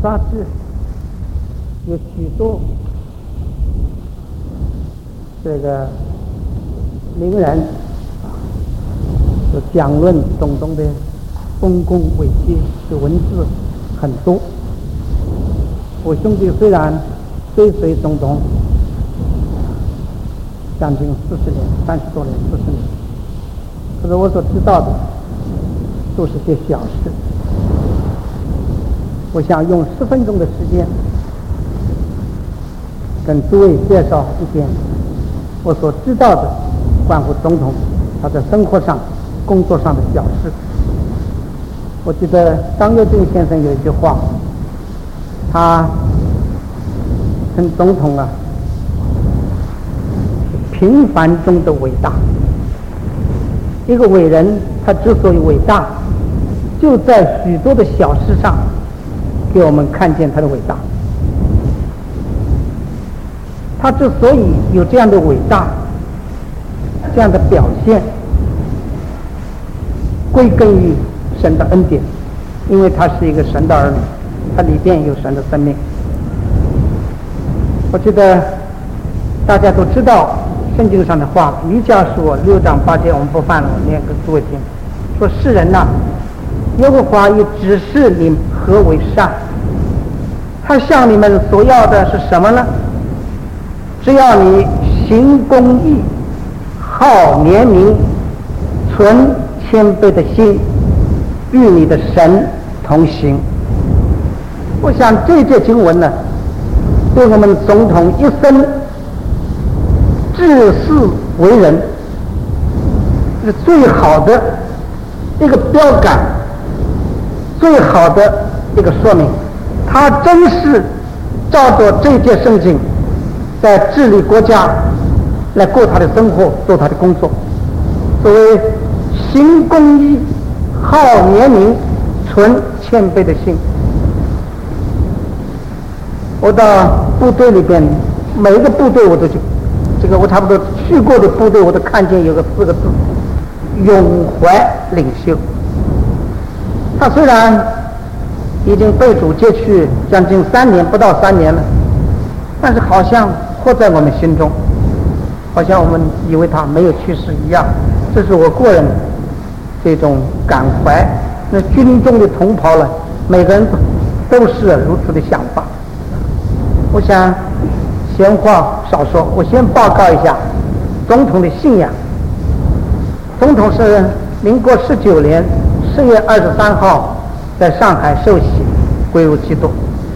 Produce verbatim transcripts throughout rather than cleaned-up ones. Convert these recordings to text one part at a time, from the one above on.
杂志有许多这个名人啊，就讲论总统的丰功伟绩的文字很多。我兄弟虽然追随总统将近四十年、三十多年、四十年，可是我所知道的都是些小事。我想用十分钟的时间跟诸位介绍一点我所知道的关乎总统他在生活上、工作上的小事。我记得张幼敬先生有一句话，他称总统啊，平凡中的伟大。一个伟人，他之所以伟大，就在许多的小事上给我们看见他的伟大。他之所以有这样的伟大，这样的表现，归根于神的恩典，因为他是一个神的儿女，他里边有神的生命。我觉得大家都知道圣经上的话，弥迦书六章八节，我们不犯了，我念给诸位听。说世人呐、啊，耶和华已指示你何为善，他向你们所要的是什么呢？只要你行公义，好怜悯，存谦卑的心，与你的神同行。我想这节经文呢，对我们总统一生治世为人是最好的一个标杆，最好的一个说明。他真是照着这节圣经在治理国家，来过他的生活，做他的工作。所谓行公义，好怜悯，存谦卑的心。我到部队里边，每一个部队我都去，这个我差不多去过的部队，我都看见有个四个字：永怀领袖。他虽然已经被主接去将近三年，不到三年了，但是好像活在我们心中，好像我们以为他没有去世一样。这是我个人这种感怀。那军中的同袍了，每个人都是如此的想法。我想闲话少说，我先报告一下总统的信仰。总统是民国十九年四月二十三号在上海受洗归入基督。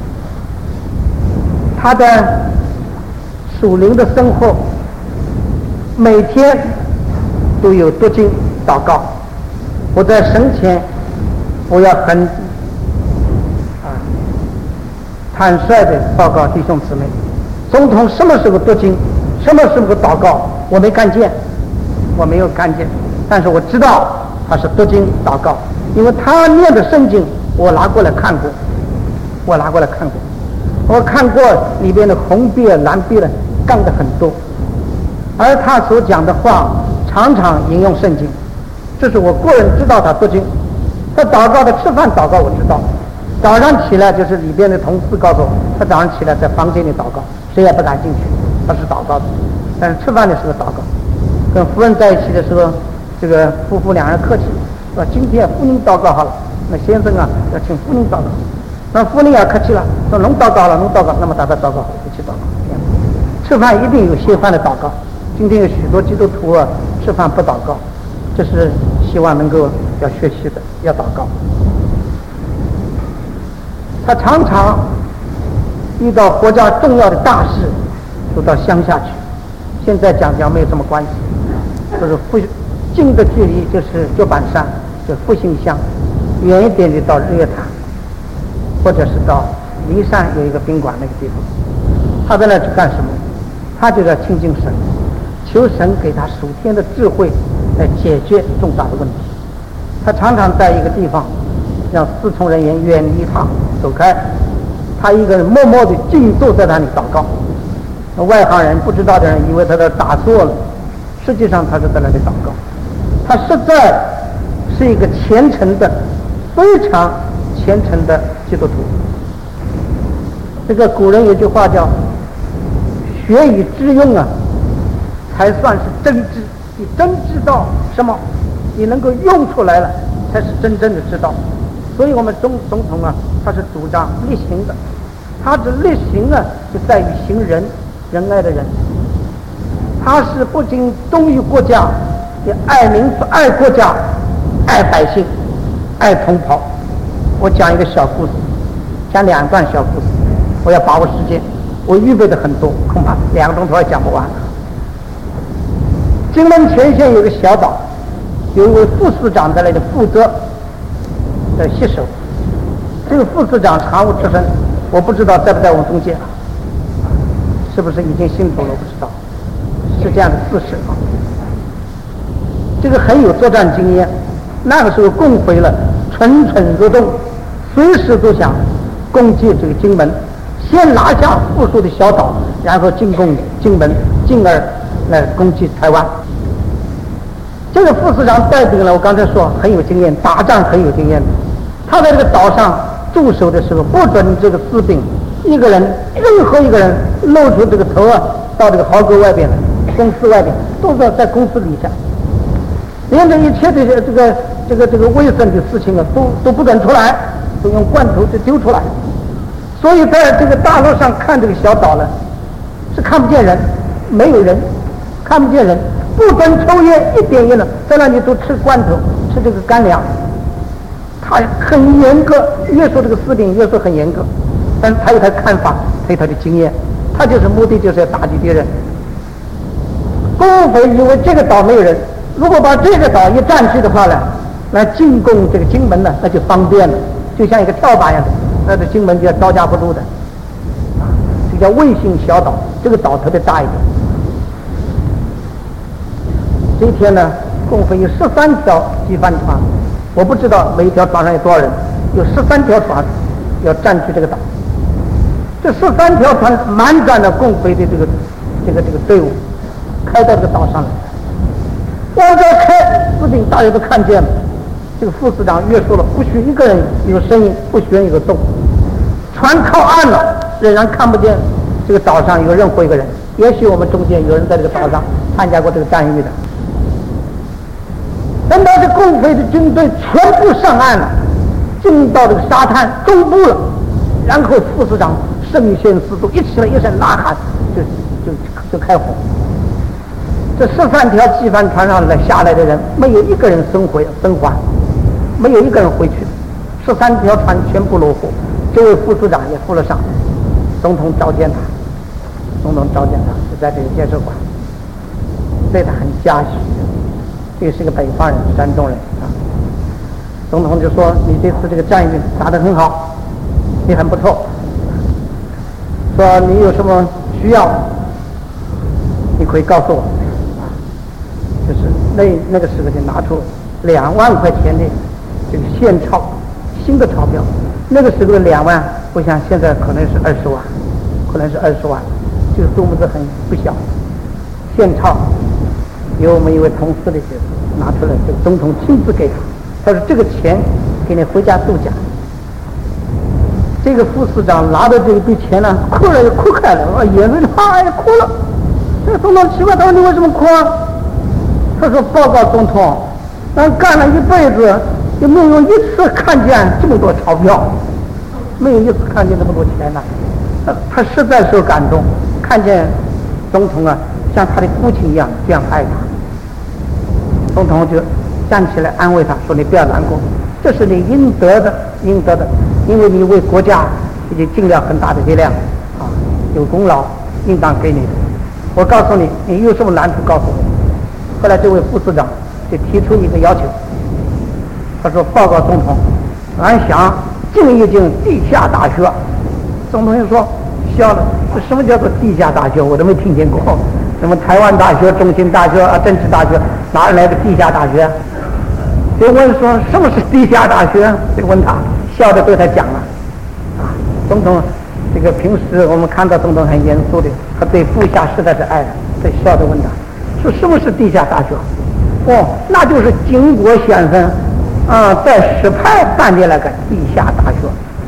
他的属灵的生活每天都有读经祷告。我在生前我要很啊坦率的报告弟兄姊妹，总统什么时候读经，什么时候祷告，我没看见，我没有看见，但是我知道他是读经祷告，因为他念的圣经我拿过来看过，我拿过来看过，我看过里边的红笔蓝笔的杠的很多，而他所讲的话常常引用圣经，这是我个人知道他读经。他祷告的吃饭祷告我知道，早上起来就是里边的同事告诉我，他早上起来在房间里祷告，谁也不敢进去，他是祷告的。但是吃饭的时候祷告，跟夫人在一起的时候，这个夫妇两人客气，说今天夫人祷告好了，那先生啊要请夫人祷告，那夫人也客气了，说侬祷告了，侬祷告，那么大家祷告好，一起祷告。吃饭一定有谢饭的祷告。今天有许多基督徒啊吃饭不祷告，这是希望能够要学习的，要祷告。他常常遇到国家重要的大事都到乡下去，现在讲讲没有什么关系，就是复近的距离就是旧板山，就是复兴乡，远一点的到日月潭，或者是到骊山有一个宾馆那个地方。他在那去干什么？他就在亲近神，求神给他属天的智慧来解决重大的问题。他常常在一个地方让侍从人员远离他走开，他一个人默默地静坐在那里祷告。外行人不知道的人以为他在打坐了，实际上他是在那里祷告。他实在是一个虔诚的非常虔诚的基督徒。 这个古人有句话叫学以致用啊，才算是真知。你真知道什么，你能够用出来了，才是真正的知道。所以我们总总统啊，他是主张力行的，他的力行呢，就在于行仁，仁爱的人。他是不仅忠于国家，也爱民族、爱国家、爱百姓、爱同胞。我讲一个小故事，讲两段小故事，我要把握时间，我预备的很多，恐怕两个钟头也讲不完。荆门前线有个小岛，有一位副市长在那里负责的洗手。这个副市长常务之身，我不知道在不在我们中间，是不是已经信主了？我不知道，是这样的事实啊。这个很有作战经验，那个时候共匪了蠢蠢欲动，随时都想攻击这个荆门，先拿下富庶的小岛，然后进攻荆门，进而来攻击台湾。这个副市长带兵了，我刚才说很有经验，打仗很有经验。他在这个岛上驻守的时候，不准这个士兵一个人，任何一个人露出这个头啊，到这个壕沟外边来，公司外边，都是在公司底下，连这一切的这个这个这个卫生的事情啊，都都不准出来，都用罐头就丢出来。所以在这个大陆上看这个小岛呢，是看不见人，没有人，看不见人，不准抽烟，一点烟呢，在那里都吃罐头，吃这个干粮。他很严格，约束这个士兵，约束很严格，但他有他的看法，他有他的经验，他就是目的就是要打击敌人。共匪以为这个岛没有人，如果把这个岛一占据的话呢，那进攻这个荆门呢，那就方便了，就像一个跳板一样的，那这荆门就要招架不住的。这叫卫星小岛，这个岛特别大一点。这一天呢，共匪有十三条机帆船，我不知道每一条船上有多少人，有十三条船要占据这个岛。这十三条船满载了共匪的这个这个这个队伍，开到这个岛上来。往这开，士兵大家都看见了。这个副市长约束了，不许一个人有声音，不许人有动。船靠岸了，仍然看不见这个岛上有任何一个人。也许我们中间有人在这个岛上参加过这个战役的。等到这共匪的军队全部上岸了，进到这个沙滩中部了，然后副市长圣贤四周一起来一声呐喊，就就就开火。这十三条机帆船上来下来的人，没有一个人生还生还，没有一个人回去，十三条船全部落户。这位副市长也负了伤，总统召见他，总统召见他就在这个接受馆，对他很嘉许。这是个北方人，山东人啊。总统就说：“你这次这个战役打得很好，你很不错。说你有什么需要，你可以告诉我。”就是那那个时候就拿出两万块钱的这个现钞，新的钞票。那个时候的两万，不像现在可能是二十万，可能是二十万，这个数目字很不小。现钞。由我们一位同事的学生拿出来，这个总统亲自给他，他说这个钱给你回家度假。这个副市长拿着这一笔钱呢，哭了就哭开了，啊，眼泪哎呀哭了。这个总统奇怪，他说你为什么哭啊？他说报告总统，咱干了一辈子，也没有一次看见这么多钞票，没有一次看见这么多钱呢。他他实在受感动，看见总统啊像他的父亲一样这样爱他。总统就站起来安慰他说：“你不要难过，这是你应得的，应得的，因为你为国家已经尽了很大的力量，啊，有功劳，应当给你的。我告诉你，你有什么难处告诉我。”后来这位副市长就提出一个要求，他说：“报告总统，俺想进一进地下大学。”总统就说：“笑了，这什么叫做地下大学？我都没听见过。什么台湾大学、中兴大学啊、政治大学，哪来的地下大学？”就问说什么是地下大学？就问他，笑着对他讲了。啊，总统这个平时我们看到总统很严肃的，他对部下实在是爱的，所以笑着问他，说什么是地下大学？哦，那就是经国先生啊在石牌办的那个地下大学，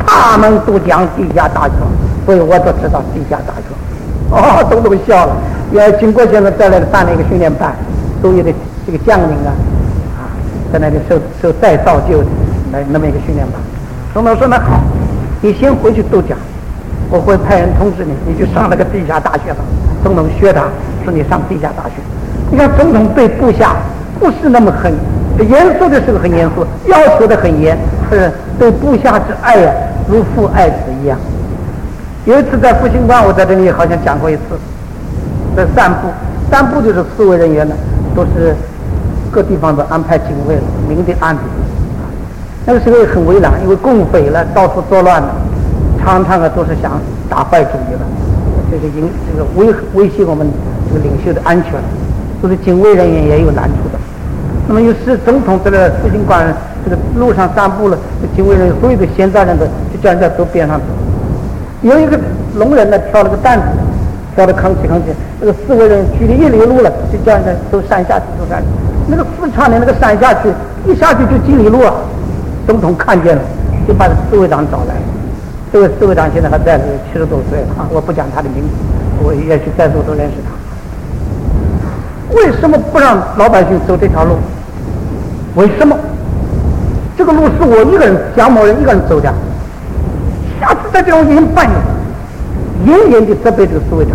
他们都讲地下大学，所以我都知道地下大学。哦，都都笑了。原来经过现在带来的办了一个训练班，所有的这个将领啊，啊，在那里受受再造就来那么一个训练班。总统说那好，你先回去都讲，我会派人通知你，你就上那个地下大学吧。总统学他，说你上地下大学。你看总统对部下不是那么很严肃的时候很严肃，要求的很严，可是对部下之爱呀、啊，如父爱子一样。有一次在复兴馆，我在这里好像讲过一次，在散步，散步就是侍卫人员呢，都是各地方都安排警卫了，明的暗的。那个时候也很为难，因为共匪了，到处作乱了，常常啊都是想打坏主意了，这个影这个威威胁我们这个领袖的安全，所以警卫人员也有难处的。那么有时总统在这复兴馆这个路上散步了，警卫人员所有的闲杂人都就叫人家走边上走。有一个聋人呢，挑了个担子，挑的扛起扛起，那个侍卫人距离一里路了，就叫人家走山下去，走山。那个四川的那个山下去，一下去就几里路啊。总统看见了，就把侍卫长找来。这位侍卫长现在还在，七十多岁了啊！我不讲他的名字，我也许在座都认识他。为什么不让老百姓走这条路？为什么？这个路是我一个人，蒋某人一个人走的。下次再这样严办你，严严的责备这个侍卫长。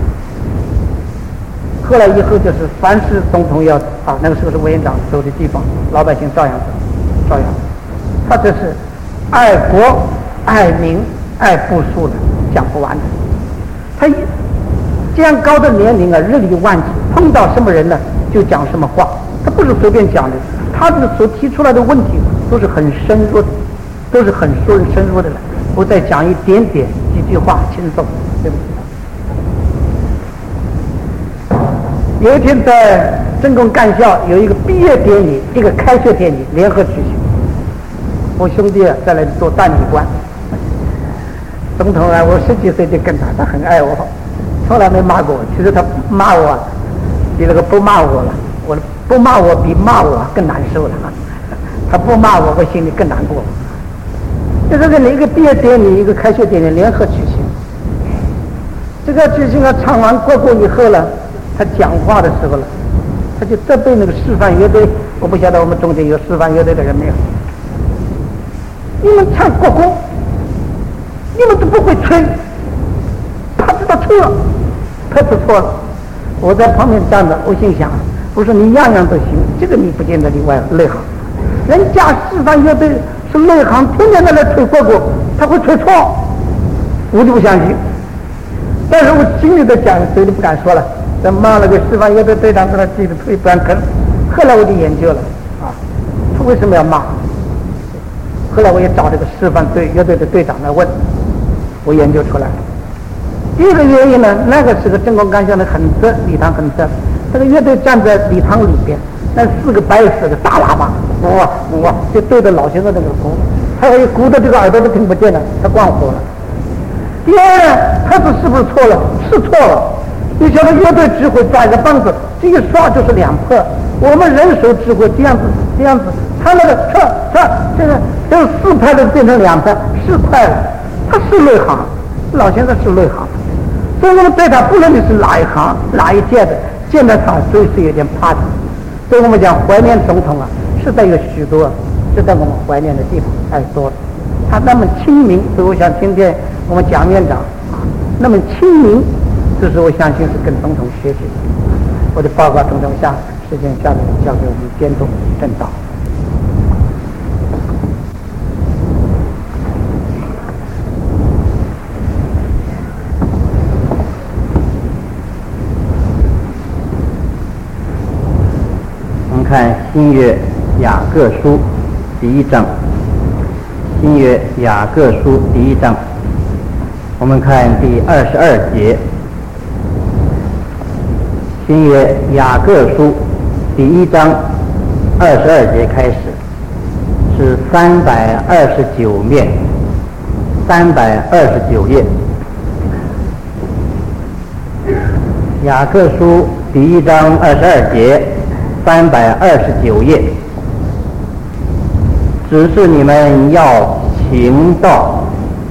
后来以后就是，凡是总统要啊，那个时候是委员长走的地方，老百姓照样走，照样走。他这是爱国、爱民、爱部属的，讲不完的。他这样高的年龄啊，日理万机，碰到什么人呢，就讲什么话。他不是随便讲的，他的所提出来的问题都是很深入的，都是很深深入的了。不再讲一点点几句话轻松，对不对？有一天在政工干校有一个毕业典礼，一个开学典礼联合举行。我兄弟啊，在那里做代理官。总统啊，我十几岁就跟他，他很爱我，从来没骂过我。其实他骂我，比那个不骂我了，我不骂我比骂我更难受了。他不骂我，我心里更难过。就这个一个毕业典礼，一个开学典礼联合举行。这个举行啊，唱完国歌以后了，他讲话的时候了，他就责备那个示范乐队。我不晓得我们中间有示范乐队的人没有？你们唱国歌，你们都不会吹，他知道错了，他知错了。我在旁边站着，我心想，我说你样样都行，这个你不见得你外内行。人家示范乐队是内行，天天在那吹国歌，他会吹错，我就不相信。但是我心里在讲，嘴里不敢说了。在骂了个示范乐队队长，在那记得吹不敢吭。后来我就研究了，啊，他为什么要骂？后来我也找这个示范队乐队的队长来问，我研究出来了。第一个原因呢，那个时候政工干校的很窄，礼堂很窄，这个乐队站在礼堂里边，那四个白色的大喇叭，哇哇，就对着老先生那个鼓，还有鼓的这个耳朵都听不见了，他光火了。第二呢，他说是不是错了？是错了。你晓得乐队指挥抓一个棒子，这一刷就是两拍，我们人手指挥这样子这样子，他那个这这这个这个四拍的变成两拍，是快了。他是内行，老先生是内行，所以我们对他不论你是哪一行哪一届的，见到他所以是有点怕的。所以我们讲怀念总统啊，实在有许多值得我们怀念的地方太多了。他那么亲民，所以我想今天我们蒋院长啊那么亲民，这是我相信是跟总统学习的。我的报告总统下时间下面交给我们监督正道。 我们看新约雅各书第一章，新约雅各书第一章，我们看第二十二节。新约雅各书第一章二十二节开始，是三百二十九面，三百二十九页。雅各书第一章二十二节，三百二十九页。只是你们要行道，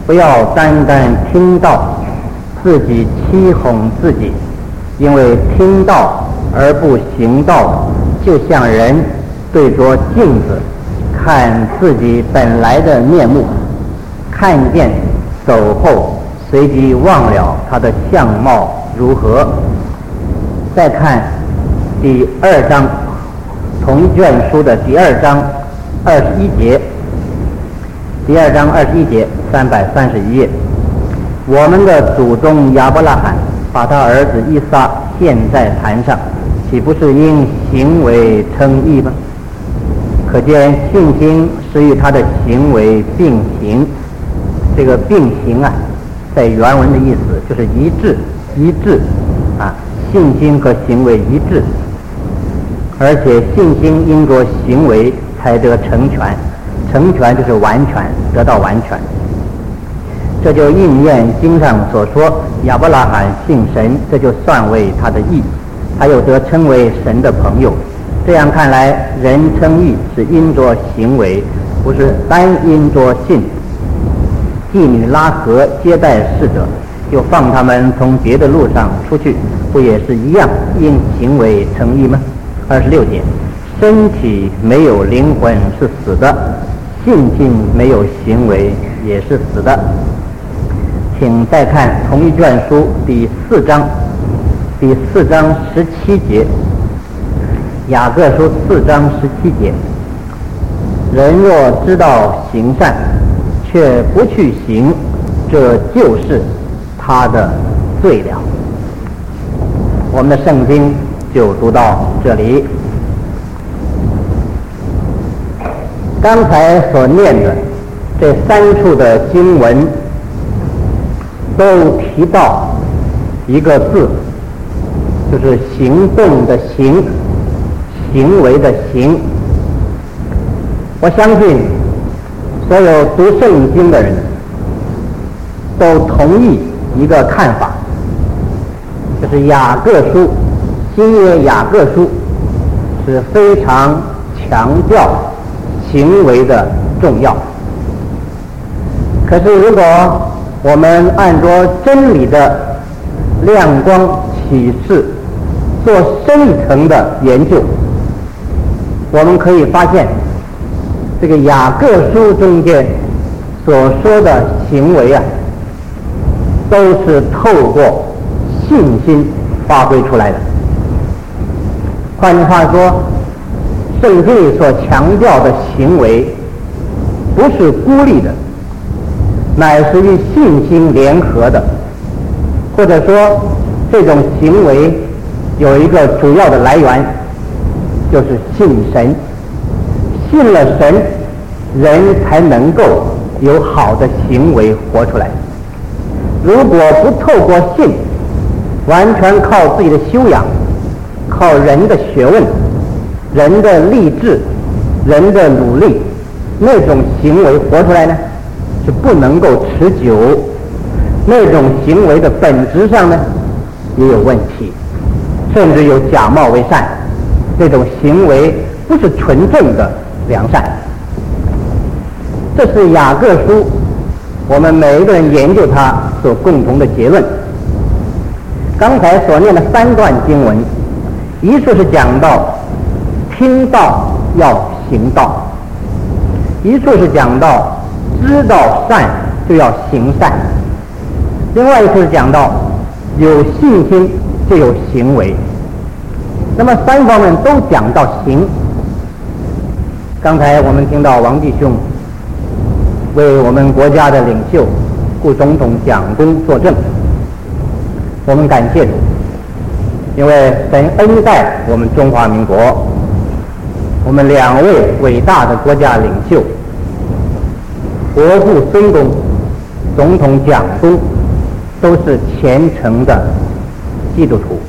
不要单单听到自己欺哄自己，因为听到而不行道，就像人对着镜子看自己本来的面目，看见走后随即忘了他的相貌如何。再看第二章，同一卷书的第二章二十一节，第二章二十一节，三百三十一页。我们的祖宗亚伯拉罕把他儿子以撒献在坛上，岂不是因行为称义吗？可见信心是与他的行为并行。这个并行啊，在原文的意思就是一致，一致啊，信心和行为一致，而且信心因着行为才得成全，成全就是完全，得到完全。这就应验经上所说，亚伯拉罕信神，这就算为他的义，他又得称为神的朋友。这样看来，人称义是因着行为，不是单因着信。妓女拉合接待侍者，就放他们从别的路上出去，不也是一样因行为称义吗？二十六节，身体没有灵魂是死的，信心没有行为也是死的。请再看同一卷书第四章，第四章十七节，雅各书四章十七节，人若知道行善，却不去行，这就是他的罪了。我们的圣经就读到这里。刚才所念的这三处的经文都提到一个字，就是行动的行，行为的行。我相信所有读圣经的人都同意一个看法，就是雅各书，新约雅各书是非常强调行为的重要。可是如果我们按照真理的亮光启示做深层的研究，我们可以发现这个雅各书中间所说的行为啊，都是透过信心发挥出来的。换句话说，圣经里所强调的行为不是孤立的，乃是与信心联合的，或者说这种行为有一个主要的来源，就是信神。信了神，人才能够有好的行为活出来。如果不透过信，完全靠自己的修养，靠人的学问、人的励志、人的努力，那种行为活出来呢，是不能够持久。那种行为的本质上呢，也有问题，甚至有假冒为善。这种行为不是纯正的良善。这是雅各书我们每一个人研究它所共同的结论。刚才所念的三段经文，一处是讲到听道要行道，一处是讲到知道善就要行善，另外一处是讲到有信心就有行为。那么三方面都讲到行。刚才我们听到王弟兄为我们国家的领袖顾总统讲功作证，我们感谢主，因为神恩待我们中华民国，我们两位伟大的国家领袖，国父孙公、总统蒋公，都是虔诚的基督徒。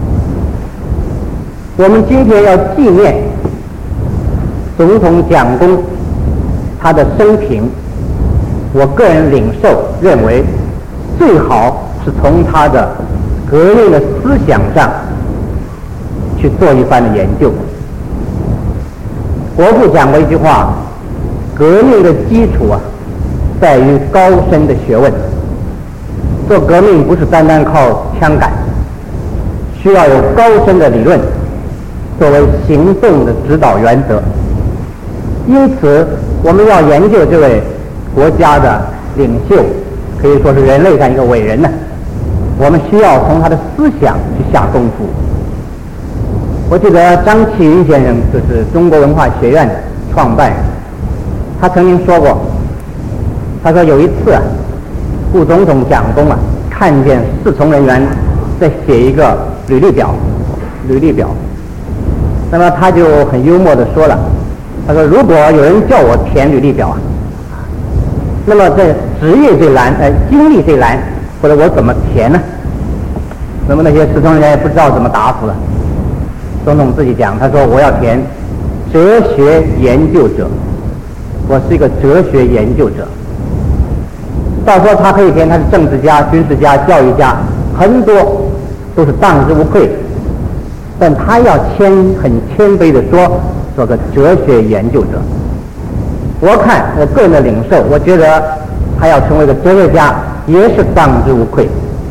我们今天要纪念总统蒋公他的生平，我个人领受认为最好是从他的革命的思想上去做一番的研究。国父讲过一句话，革命的基础啊在于高深的学问。做革命不是单单靠枪杆，需要有高深的理论作为行动的指导原则。因此我们要研究这位国家的领袖，可以说是人类上一个伟人呢，我们需要从他的思想去下功夫。我记得张启云先生就是中国文化学院的创办人，他曾经说过，他说有一次啊，顾总统蒋公啊看见侍从人员在写一个履历表，履历表，那么他就很幽默地说了，他说如果有人叫我填履历表啊，那么在职业这栏呃经历这栏，或者我怎么填呢？那么那些侍从人员也不知道怎么答复了。总统自己讲，他说我要填哲学研究者，我是一个哲学研究者。到时候他可以填他是政治家、军事家、教育家，很多都是当之无愧，但他要谦很谦卑地说做个哲学研究者。我看我个人的领受，我觉得他要成为个哲学家也是当之无愧。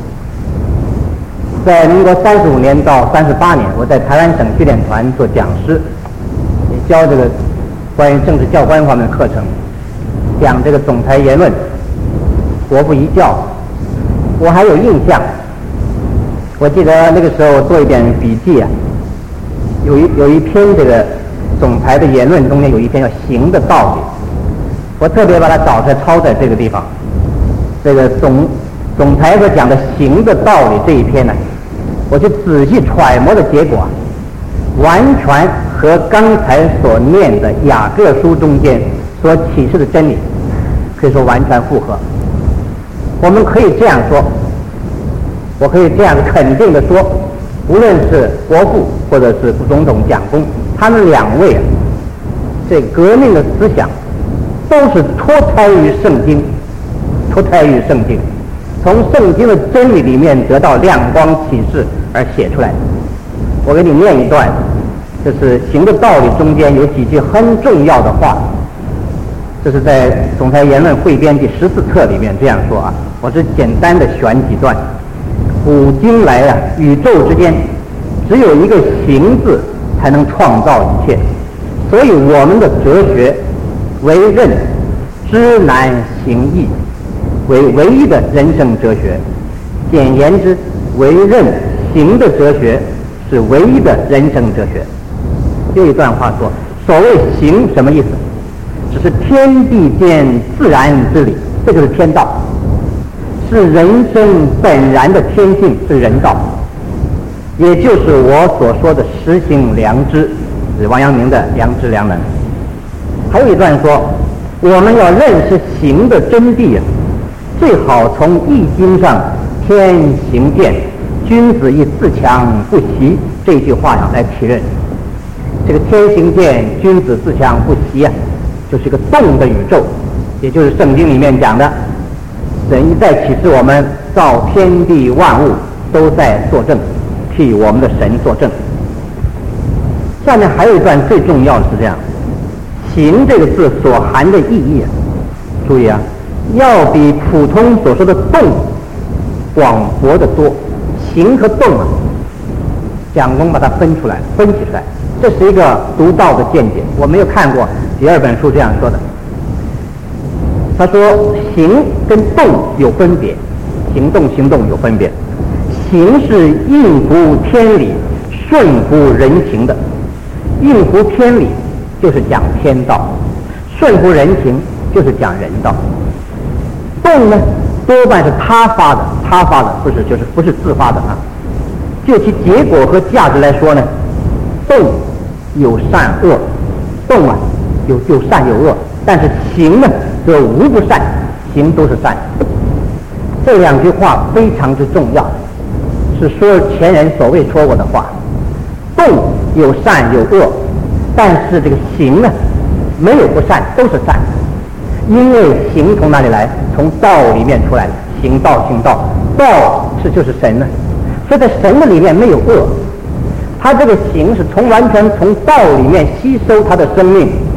在民国三十五年到三十八年，我在台湾省训练团做讲师，也教这个关于政治教官方面的课程，讲这个总裁言论、国父遗教。我还有印象，我记得那个时候我做一点笔记啊，有一有一篇这个总裁的言论中间有一篇叫《行的道理》，我特别把它找出来抄在这个地方。这个总总裁所讲的行的道理这一篇呢，我就仔细揣摩的结果啊，完全和刚才所念的雅各书中间所启示的真理可以说完全符合。我们可以这样说，我可以这样肯定的说，无论是国父或者是副总统蒋公，他们两位啊，这革命的思想都是脱胎于圣经，脱胎于圣经，从圣经的真理里面得到亮光启示而写出来。我给你念一段，这是《行的道理》中间有几句很重要的话，这是在《总裁言论汇编》第十四册里面这样说啊，我只简单的选几段。古今来啊，宇宙之间只有一个行字才能创造一切，所以我们的哲学为任知难行易，为唯一的人生哲学。简言之，为任行的哲学是唯一的人生哲学。这一段话说，所谓行什么意思？只是天地间自然之理，这就是天道，是人生本然的天性，是人道，也就是我所说的实行良知，是王阳明的良知良能。还有一段说，我们要认识行的真谛啊，最好从易经上天行健，君子以自强不息这句话上来提认。这个天行健，君子自强不息啊，就是一个动的宇宙，也就是圣经里面讲的，神在启示我们造天地万物都在作证，替我们的神作证。下面还有一段最重要的是这样，行这个字所含的意义啊，注意啊，要比普通所说的动广博得多。行和动啊，蒋公把它分出来，分析出来，这是一个独到的见解，我没有看过第二本书这样说的。他说行跟动有分别，行动行动有分别，行是应乎天理顺乎人情的，应乎天理就是讲天道，顺乎人情就是讲人道。动呢多半是他发的，他发的不是就是不是自发的啊。就其结果和价值来说呢，动有善恶，动啊有有善有恶，但是行呢则无不善，行都是善。这两句话非常之重要，是说前人所未说过的话。动有善有恶，但是这个行呢没有不善，都是善。因为行从哪里来？从道里面出来的，行道行道，道是就是神呢，所以在神的里面没有恶，他这个行是从完全从道里面吸收他的生命，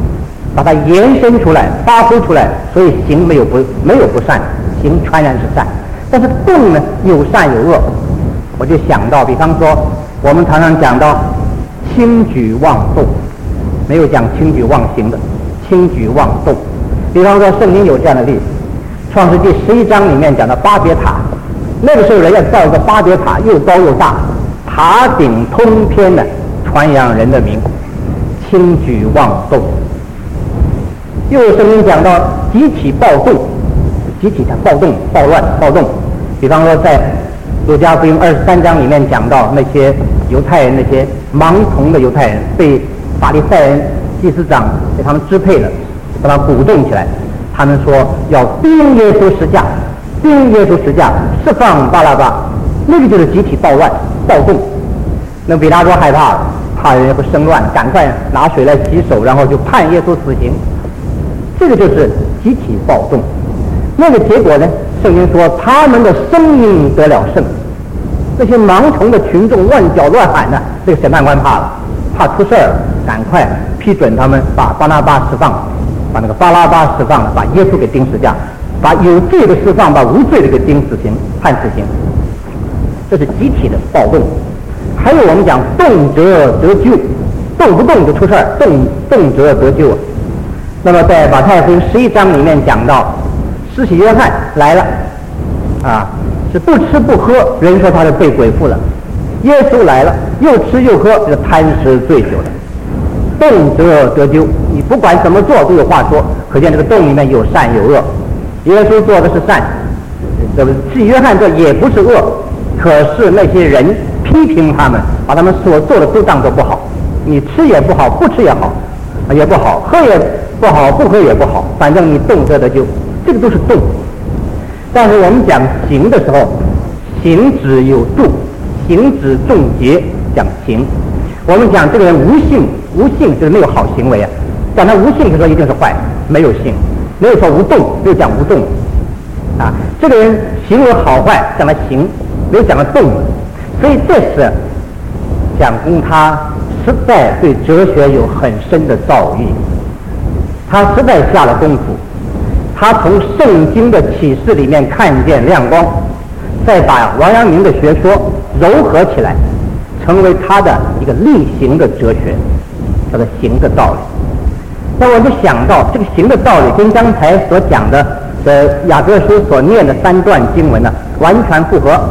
把它延伸出来，发挥出来，所以行没有不没有不善，行全然是善。但是动呢，有善有恶。我就想到，比方说我们常常讲到轻举妄动，没有讲轻举妄行的，轻举妄动。比方说圣经有这样的例子，创世纪十一章里面讲到巴别塔，那个时候人要造一个巴别塔，又高又大，塔顶通天的传扬人的名，轻举妄动。又有圣经讲到集体暴动，集体的暴动、暴乱、暴动。比方说在路加福音二十三章里面讲到那些犹太人，那些盲从的犹太人被法利赛人、祭司长给他们支配了，把他鼓动起来，他们说要钉耶稣十架，钉耶稣十架，释放巴拉巴。那个就是集体暴乱、暴动。那比拉多害怕了，怕人会生乱，赶快拿水来洗手，然后就判耶稣死刑。这个就是集体暴动。那个结果呢，圣经说他们的声音得了胜，那些盲从的群众乱叫乱喊呢，这个审判官怕了，怕出事儿，赶快批准他们把巴拿巴释放，把那个巴拉巴释放了，把耶稣给钉十架，把有罪的释放，把无罪的给钉死刑，判死刑。这是集体的暴动。还有我们讲动辄得救，动不动就出事儿，动动辄得救。那么在马太福音十一章里面讲到，施洗约翰来了，啊，是不吃不喝，人说他是被鬼附了。耶稣来了，又吃又喝，这个贪吃醉酒的，动辄得救。你不管怎么做都有话说，可见这个动里面有善有恶。耶稣做的是善，这个施洗约翰这也不是恶，可是那些人批评他们，把他们所做的都当作不好。你吃也不好，不吃也好，也不好，喝也不好，不喝也不好，反正你动辄得救，这个都是动。但是我们讲行的时候，行止有度，行止重节，讲行。我们讲这个人无性，无性就是没有好行为啊。讲他无性就说一定是坏，没有性，没有说无动，没有讲无动啊。这个人行为好坏，讲他行，没有讲他动。所以这是讲公他实在对哲学有很深的造诣，他实在下了功夫，他从圣经的启示里面看见亮光，再把王阳明的学说糅合起来，成为他的一个力行的哲学，叫做行的道理。那我就想到这个行的道理跟刚才所讲的的雅各书所念的三段经文呢完全符合。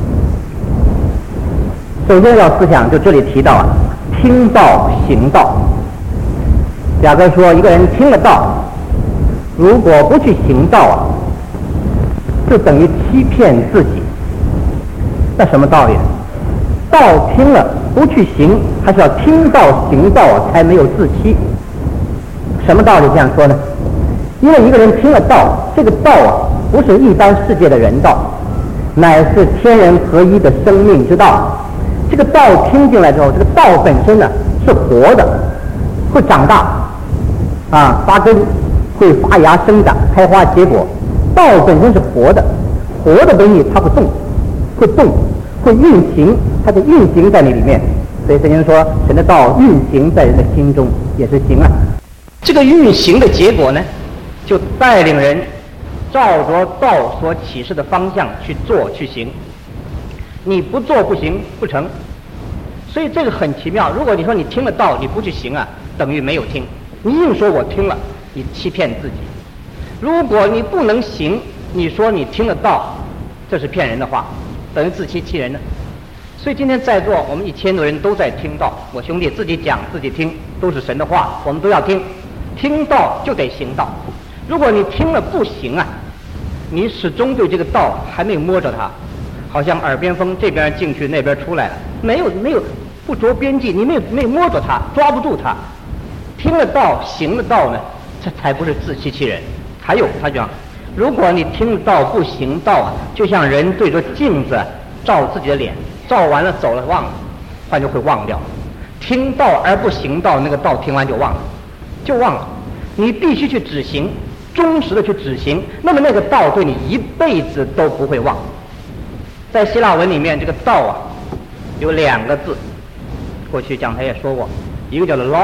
首先要思想，就这里提到啊，听道行道。雅各说，一个人听了道，如果不去行道啊，就等于欺骗自己。那什么道理呢？道听了不去行，还是要听道行道啊，才没有自欺。什么道理这样说呢？因为一个人听了道，这个道啊，不是一般世界的人道，乃是天人合一的生命之道。这个道听进来之后，这个道本身呢是活的，会长大啊，发根，会发芽生长，开花结果。道本身是活的，活的东西它不动，会动，会运行，它的运行在你里面。所以圣经说，神的道运行在人的心中，也是行啊。这个运行的结果呢，就带领人照着道所启示的方向去做去行。你不做不行，不成。所以这个很奇妙。如果你说你听了道，你不去行啊，等于没有听。你硬说我听了，你欺骗自己。如果你不能行，你说你听了道，这是骗人的话，等于自欺欺人的。所以今天在座我们一千多人都在听道，我兄弟自己讲自己听，都是神的话，我们都要听。听道就得行道。如果你听了不行啊，你始终对这个道还没有摸着它，好像耳边风，这边进去那边出来了，没有没有不着边际，你没有没有摸着它，抓不住它。听了道行了道呢，这才不是自欺欺人。还有他讲，如果你听了道不行道啊，就像人对着镜子照自己的脸，照完了走了忘了，换就会忘掉。听道而不行道，那个道听完就忘了，就忘了。你必须去执行，忠实的去执行，那么那个道对你一辈子都不会忘。在希腊文里面，这个道啊有两个字，过去讲台也说过，一个叫做 logos，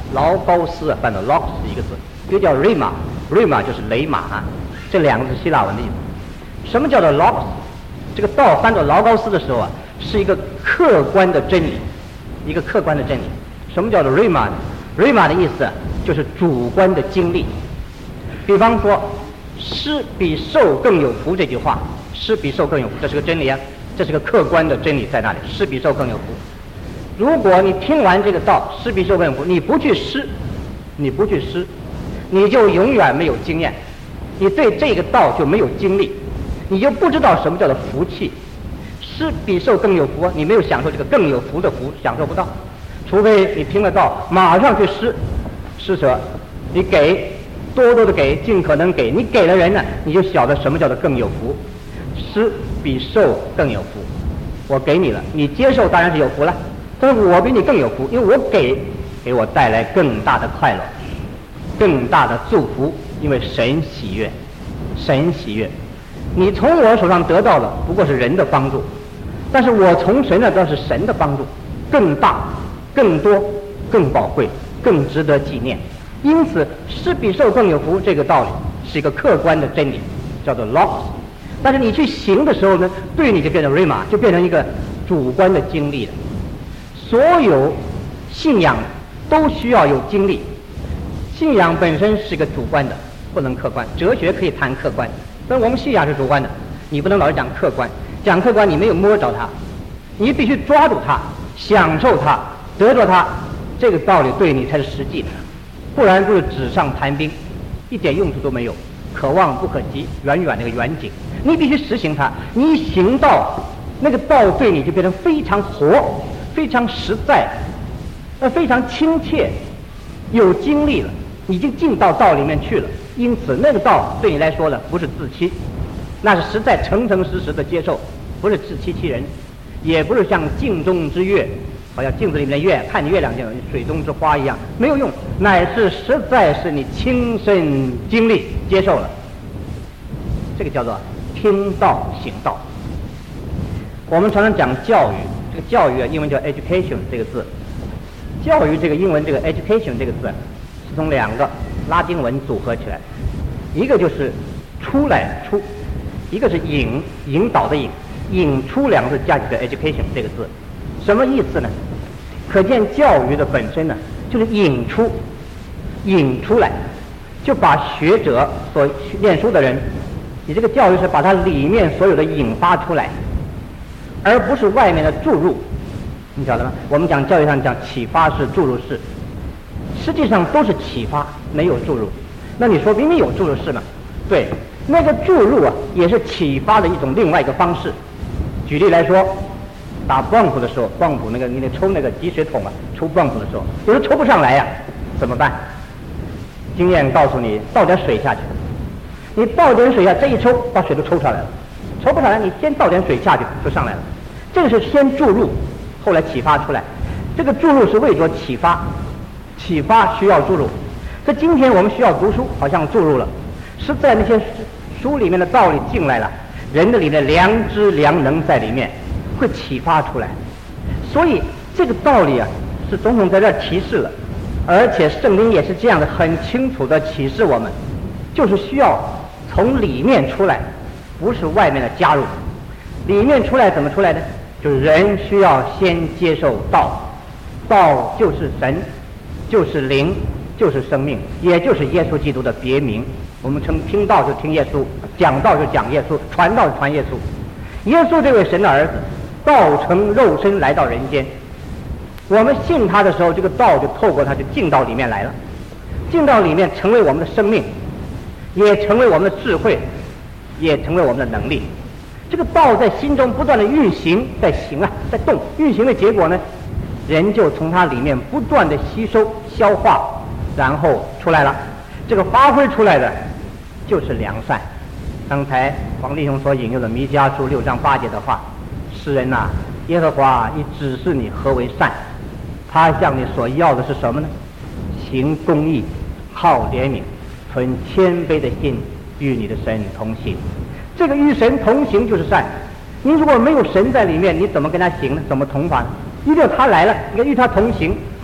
劳高斯啊，翻到 logos 一个字，又叫 rhema，rhema 就是雷马啊，这两个是希腊文的意思。什么叫做 logos？ 这个道翻到劳高斯的时候啊，是一个客观的真理，一个客观的真理。什么叫做 rhema 呢？ rhema 的意思啊，就是主观的经历。比方说，施比受更有福这句话，施比受更有福，这是个真理啊，这是个客观的真理在那里，施比受更有福。如果你听完这个道，施比受更有福，你不去施，你不去施，你就永远没有经验，你对这个道就没有经历，你就不知道什么叫做福气。施比受更有福，你没有享受这个更有福的福，享受不到。除非你听了道，马上去施，施舍，你给，多多的给，尽可能给，你给了人呢，你就晓得什么叫做更有福。施比受更有福，我给你了，你接受当然是有福了，但是我比你更有福，因为我给，给我带来更大的快乐，更大的祝福，因为神喜悦，神喜悦。你从我手上得到的不过是人的帮助，但是我从神那得到是神的帮助，更大、更多、更宝贵、更值得纪念。因此，施比受更有福这个道理是一个客观的真理，叫做 logos。但是你去行的时候呢，对你就变成 rhema， 就变成一个主观的经历了。所有信仰都需要有经历，信仰本身是一个主观的，不能客观。哲学可以谈客观，但我们信仰是主观的，你不能老是讲客观，讲客观你没有摸着它，你必须抓住它，享受它，得着它，这个道理对你才是实际的，不然就是纸上谈兵，一点用处都没有，可望不可及，远远那个远景。你必须实行它，你一行道，那个道对你就变成非常活，非常实在，呃，非常亲切，有经历了，已经进到道里面去了。因此，那个道对你来说呢，不是自欺，那是实在诚诚实实的接受，不是自欺欺人，也不是像镜中之月，好像镜子里面的月，看你月亮像水中之花一样，没有用，乃是实在是你亲身经历接受了，这个叫做听道行道。我们常常讲教育，这个教育啊，英文叫 education 这个字，教育这个英文这个 education 这个字是从两个拉丁文组合起来，一个就是出来出，一个是引引导的引，引出两个字加起来 education 这个字，什么意思呢？可见教育的本身呢，就是引出，引出来，就把学者所念书的人，你这个教育是把它里面所有的引发出来，而不是外面的注入，你晓得吗？我们讲教育上讲启发式、注入式，实际上都是启发，没有注入。那你说明明有注入式嘛？对，那个注入啊，也是启发的一种另外一个方式。举例来说，打泵浦的时候，泵浦那个你得抽那个集水桶啊，抽泵浦的时候，有时候抽不上来呀、啊，怎么办？经验告诉你，倒点水下去。你倒点水下，这一抽，把水都抽出来了。抽不上来，你先倒点水下去，就上来了。这个是先注入，后来启发出来。这个注入是为着启发，启发需要注入。这今天我们需要读书，好像注入了，实在那些书里面的道理进来了，人的里面良知良能在里面，会启发出来。所以这个道理啊，是总统在这儿提示了，而且圣经也是这样的，很清楚的启示我们，就是需要从里面出来，不是外面的加入。里面出来怎么出来的？就是人需要先接受道，道就是神，就是灵，就是生命，也就是耶稣基督的别名。我们称听道就听耶稣，讲道就讲耶稣，传道就传耶稣。耶稣这位神的儿子，道成肉身来到人间，我们信他的时候，这个道就透过他就进到里面来了，进到里面成为我们的生命，也成为我们的智慧，也成为我们的能力。这个道在心中不断的运行，在行啊，在动，运行的结果呢，人就从它里面不断的吸收、消化，然后出来了。这个发挥出来的就是良善。刚才黄弟兄所引用的弥迦书六章八节的话，诗人呐、啊，耶和华已指示你何为善，他向你所要的是什么呢？行公义，好怜悯，存谦卑的心，与你的神同行。这个与神同行就是善。你如果没有神在里面，你怎么跟他行呢？怎么同法呢？一定要他来了，你跟与他同行，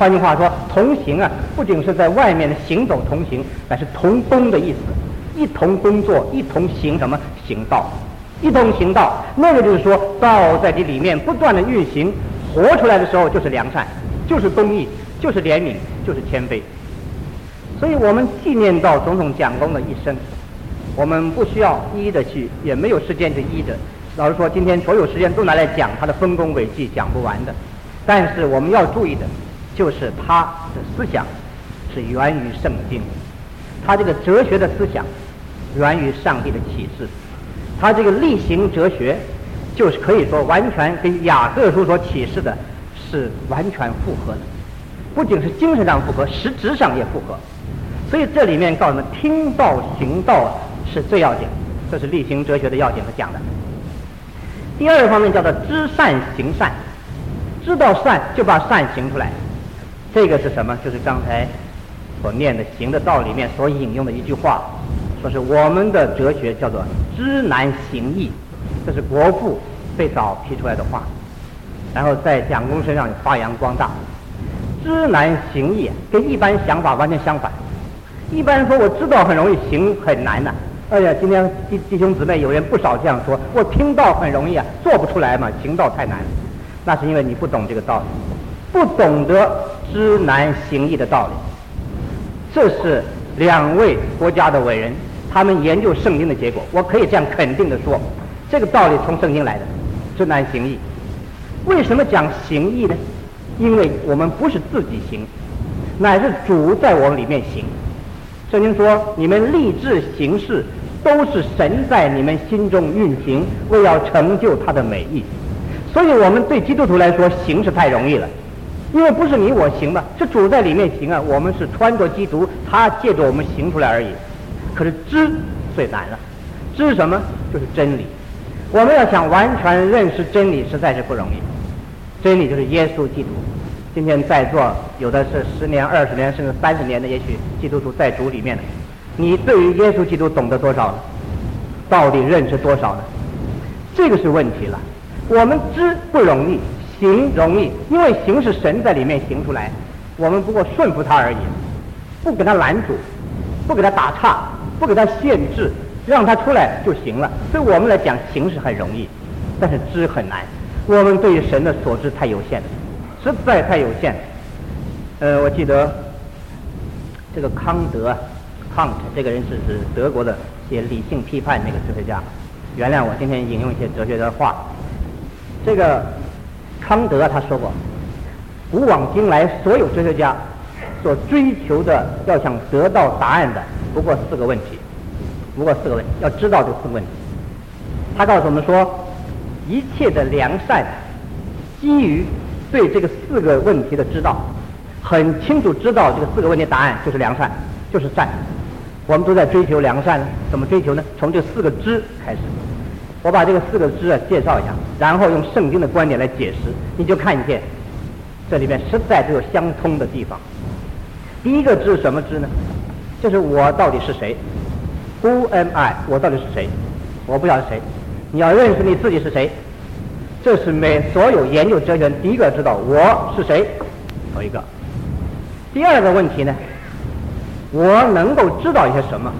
换句话说，同行啊，不仅是在外面的行走同行，乃是同工的意思，一同工作，一同行什么行道，一同行道，那个就是说道在这里面不断的运行，活出来的时候就是良善，就是公义，就是怜悯，就是谦卑。所以我们纪念到总统蒋公的一生，我们不需要一一的去，也没有时间去一一的。老实说，今天所有时间都拿来讲他的丰功伟绩，讲不完的。但是我们要注意的，就是他的思想是源于圣经，他这个哲学的思想源于上帝的启示，他这个例行哲学就是可以说完全跟雅各书所启示的是完全符合的，不仅是精神上符合，实质上也符合。所以这里面告诉我们，听道行道是最要紧，这是例行哲学的要紧和讲的。第二个方面叫做知善行善，知道善就把善行出来。这个是什么？就是刚才所念的行的道里面所引用的一句话，说是我们的哲学叫做知难行易，这是国父最早提出来的话，然后在蒋公身上发扬光大。知难行易跟一般想法完全相反，一般说我知道很容易，行很难呐、啊。哎呀，今天弟弟兄姊妹有人不少这样说，我听道很容易啊，做不出来嘛，行道太难。那是因为你不懂这个道理，不懂得知难行易的道理。这是两位国家的伟人他们研究圣经的结果，我可以这样肯定的说，这个道理从圣经来的，知难行易。为什么讲行义呢？因为我们不是自己行，乃是主在我们里面行。圣经说，你们立志行事，都是神在你们心中运行，为要成就他的美意。所以我们对基督徒来说，行是太容易了，因为不是你我行嘛，是主在里面行啊，我们是穿着基督，他借着我们行出来而已。可是知最难了，知什么？就是真理。我们要想完全认识真理，实在是不容易。真理就是耶稣基督。今天在座有的是十年、二十年，甚至三十年的，也许基督徒在主里面的，你对于耶稣基督懂得多少呢？到底认识多少呢？这个是问题了。我们知不容易，行容易，因为行是神在里面行出来，我们不过顺服他而已，不给他拦阻，不给他打岔，不给他限制，让他出来就行了。对我们来讲，行是很容易，但是知很难。我们对于神的所知太有限了，实在太有限了。呃，我记得这个康德 Kant 这个人是指德国的写理性批判那个哲学家，原谅我今天引用一些哲学的话。这个康德他说过，古往今来所有哲学家所追求的，要想得到答案的，不过四个问题，不过四个问题，要知道这四个问题。他告诉我们说，一切的良善基于对这个四个问题的知道，很清楚知道这个四个问题答案就是良善，就是善。我们都在追求良善，怎么追求呢？从这四个知开始。我把这个四个知啊介绍一下，然后用圣经的观点来解释，你就看见这里面实在都有相通的地方。第一个知什么知呢？就是我到底是谁 ？Who am I？ 我到底是谁？我不晓得谁。你要认识你自己是谁，这是每所有研究哲学人第一个知道我是谁，有一个。第二个问题呢，我能够知道一些什么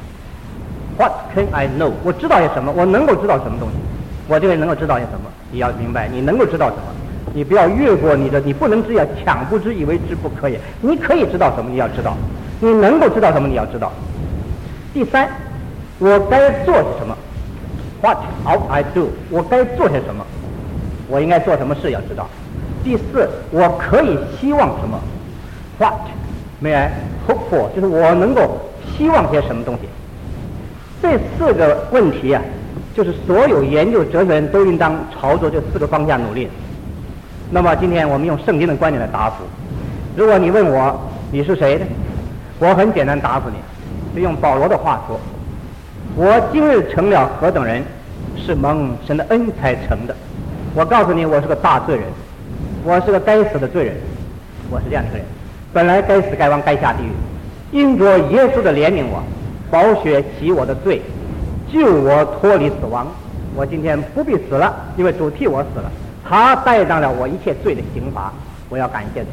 ？What can I know？ 我知道些什么？我能够知道什么东西？我这个人能够知道些什么？你要明白，你能够知道什么？你不要越过你的，你不能只要抢不知以为知不可以。你可以知道什么？你要知道，你能够知道什么？你要知道。第三，我该做些什么 ？What ought I do？ 我该做些什么？我应该做什么事？要知道。第四，我可以希望什么 ？What may I hope for？ 就是我能够希望些什么东西。这四个问题啊，就是所有研究哲学人都应当朝着这四个方向努力。那么今天我们用圣经的观点来答复。如果你问我你是谁呢？我很简单答复你，就用保罗的话说：我今日成了何等人，是蒙神的恩才成的。我告诉你，我是个大罪人，我是个该死的罪人，我是这样一个人，本来该死该亡该下地狱，因着耶稣的怜悯我，宝血洗我的罪，救我脱离死亡。我今天不必死了，因为主替我死了，他担当了我一切罪的刑罚。我要感谢赞美他。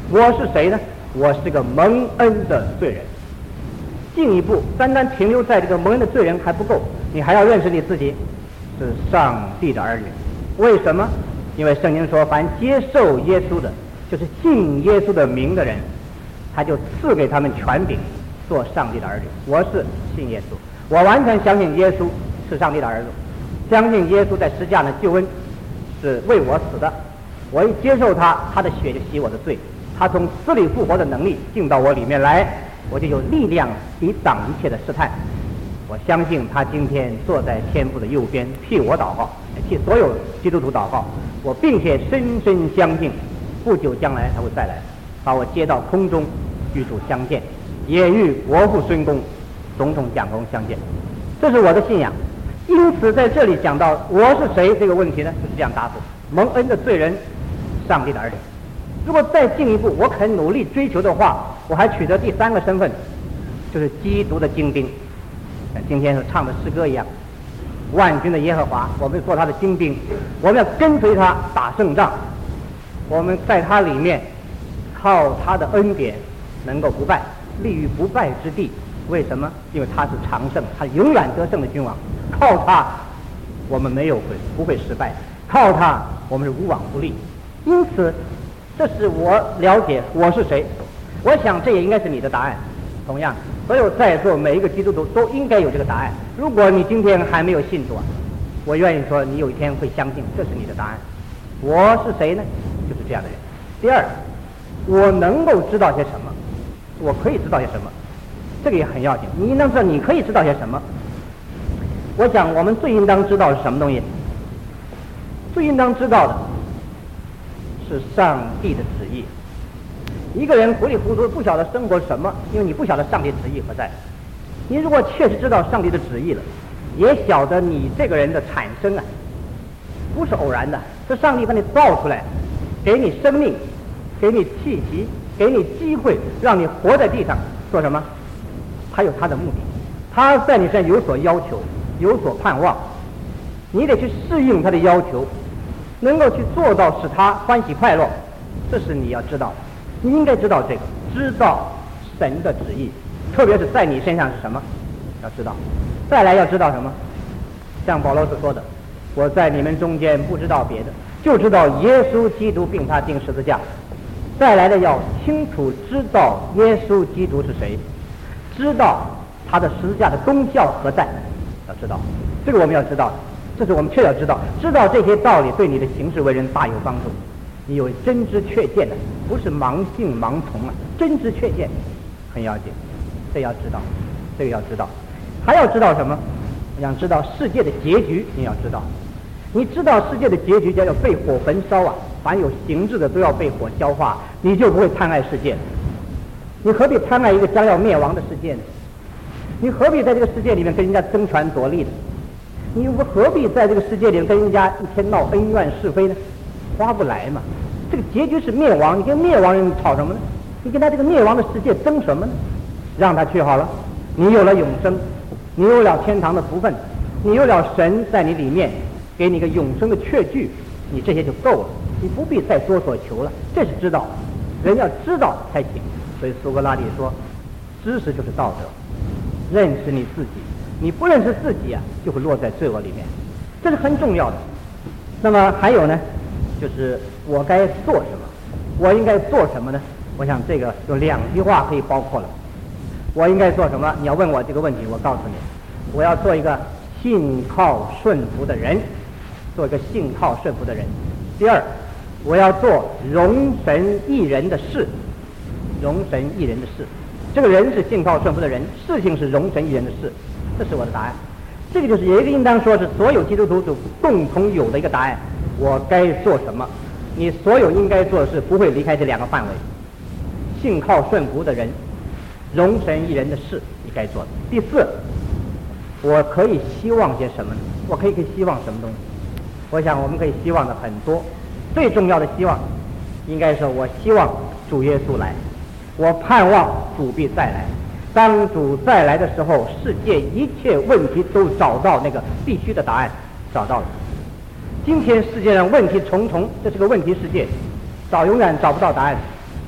我是谁呢？我是个蒙恩的罪人。进一步，单单停留在这个蒙恩的罪人还不够，你还要认识你自己是上帝的儿女。为什么？因为圣经说，凡接受耶稣的，就是信耶稣的名的人，他就赐给他们权柄做上帝的儿女。我是信耶稣，我完全相信耶稣是上帝的儿子，相信耶稣在十字架的救恩是为我死的，我一接受他，他的血就洗我的罪，他从死里复活的能力进到我里面来，我就有力量抵挡一切的试探。我相信他今天坐在天父的右边，替我祷告，替所有基督徒祷告。我并且深深相信，不久将来他会再来，把我接到空中与主相见，也与国父孙公、总统蒋公相见。这是我的信仰。因此在这里讲到我是谁这个问题呢，就是这样答复：蒙恩的罪人，上帝的儿女。如果再进一步，我肯努力追求的话，我还取得第三个身份，就是基督的精兵。像今天所唱的诗歌一样，万军的耶和华，我们做他的精兵，我们要跟随他打胜仗，我们在他里面靠他的恩典能够不败，立于不败之地。为什么？因为他是常胜，他永远得胜的君王，靠他我们没有会不会失败，靠他我们是无往不利。因此这是我了解我是谁，我想这也应该是你的答案。同样，所有在座每一个基督徒都应该有这个答案。如果你今天还没有信主啊，我愿意说你有一天会相信这是你的答案。我是谁呢？就是这样的人。第二，我能够知道些什么？我可以知道些什么？这个也很要紧。你应当知道你可以知道些什么。我想我们最应当知道是什么东西？最应当知道的是上帝的旨意。一个人糊里糊涂不晓得生活是什么，因为你不晓得上帝旨意何在。你如果确实知道上帝的旨意了，也晓得你这个人的产生啊不是偶然的，是上帝把你造出来，给你生命，给你气息，给你机会，让你活在地上做什么？他有他的目的，他在你身上有所要求，有所盼望，你得去适应他的要求，能够去做到使他欢喜快乐，这是你要知道的。你应该知道这个，知道神的旨意，特别是在你身上是什么，要知道。再来要知道什么？像保罗所说的，我在你们中间不知道别的，就知道耶稣基督并他钉十字架。再来的要清楚知道耶稣基督是谁，知道他的十字架的功效何在，要知道。这个我们要知道的，这是我们确要知道。知道这些道理对你的行事为人大有帮助。你有真知确见的，不是盲信盲从啊，真知确见很要紧，这要知道，这个要知道。还要知道什么？我想知道世界的结局，你要知道。你知道世界的结局将要被火焚烧啊，凡有形质的都要被火消化，你就不会贪爱世界。你何必贪爱一个将要灭亡的世界呢？你何必在这个世界里面跟人家争权夺利呢？你何必在这个世界里面跟人家一天闹恩怨是非呢？划不来嘛。这个结局是灭亡，你跟灭亡人吵什么呢？你跟他这个灭亡的世界争什么呢？让他去好了，你有了永生，你有了天堂的福分，你有了神在你里面给你一个永生的确据，你这些就够了，你不必再多所求了。这是知道，人要知道才行。所以苏格拉底说，知识就是道德，认识你自己，你不认识自己啊，就会落在罪恶里面，这是很重要的。那么还有呢，就是我该做什么？我应该做什么呢？我想这个有两句话可以包括了。我应该做什么？你要问我这个问题，我告诉你，我要做一个信靠顺服的人，做一个信靠顺服的人。第二，我要做容神益人的事，容神益人的事。这个人是信靠顺服的人，事情是容神益人的事，这是我的答案。这个就是也应当说是所有基督徒都共同有的一个答案。我该做什么？你所有应该做的事不会离开这两个范围：信靠顺服的人，容神益人的事，你该做的。第四，我可以希望些什么呢？我可以可以希望什么东西？我想我们可以希望的很多，最重要的希望应该是我希望主耶稣来，我盼望主必再来。当主再来的时候，世界一切问题都找到那个必须的答案，找到了。今天世界上问题重重，这是个问题世界，找永远找不到答案。